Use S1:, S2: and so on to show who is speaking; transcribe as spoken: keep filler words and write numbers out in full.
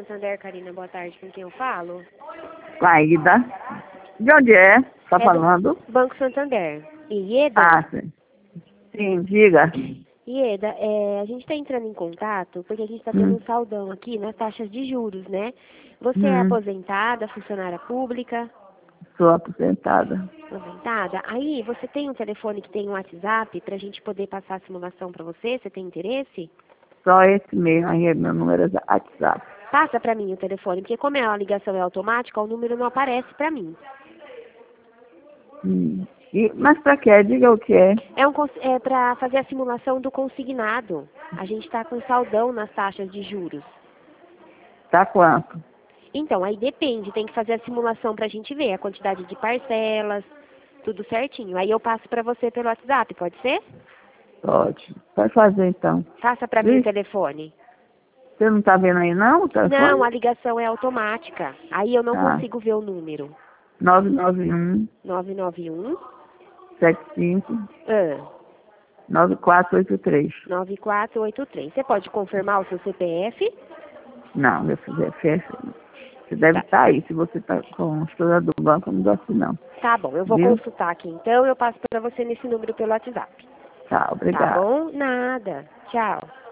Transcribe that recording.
S1: Santander, Karina, boa tarde, com quem eu falo?
S2: Laída. De onde é? Tá
S1: É
S2: falando?
S1: do Banco Santander. Ieda?
S2: Ah, sim. Sim, diga.
S1: Ieda, é, a gente está entrando em contato porque a gente está tendo
S2: Hum.
S1: um saldão aqui nas taxas de juros, né? Você é
S2: Hum.
S1: aposentada, funcionária pública?
S2: Sou aposentada.
S1: Aposentada? Aí, você tem um telefone que tem um WhatsApp para a gente poder passar a simulação para você? Você tem interesse?
S2: Só esse mesmo aí é meu número de WhatsApp.
S1: Passa para mim o telefone, porque como a ligação é automática, o número não aparece para mim.
S2: Hum. E, mas pra quê? Diga o que é.
S1: É, um, cons- é para fazer a simulação do consignado. A gente está com saldão nas taxas de juros.
S2: Tá quanto?
S1: Então, aí depende, tem que fazer a simulação para a gente ver a quantidade de parcelas, tudo certinho. Aí eu passo para você pelo WhatsApp, pode ser?
S2: Pode. Pode fazer então.
S1: Passa para mim o
S2: Ih,
S1: telefone.
S2: você não tá vendo aí não o
S1: Não,
S2: telefone?
S1: a ligação é automática. Aí eu não
S2: Ah.
S1: consigo ver o número.
S2: nove nove um,
S1: nove nove um
S2: sete cinco,
S1: ah,
S2: nove quatro oito três.
S1: nove quatro oito três. Você pode confirmar o seu C P F?
S2: Não, meu filho, é festa. Você deve
S1: Tá.
S2: estar aí. Se você está com o estudante do banco, eu não gosto não.
S1: Tá bom, eu vou
S2: Viu?
S1: consultar aqui então, eu passo para você nesse número pelo WhatsApp.
S2: Tá,
S1: Tá
S2: obrigado.
S1: bom? Nada. Tchau.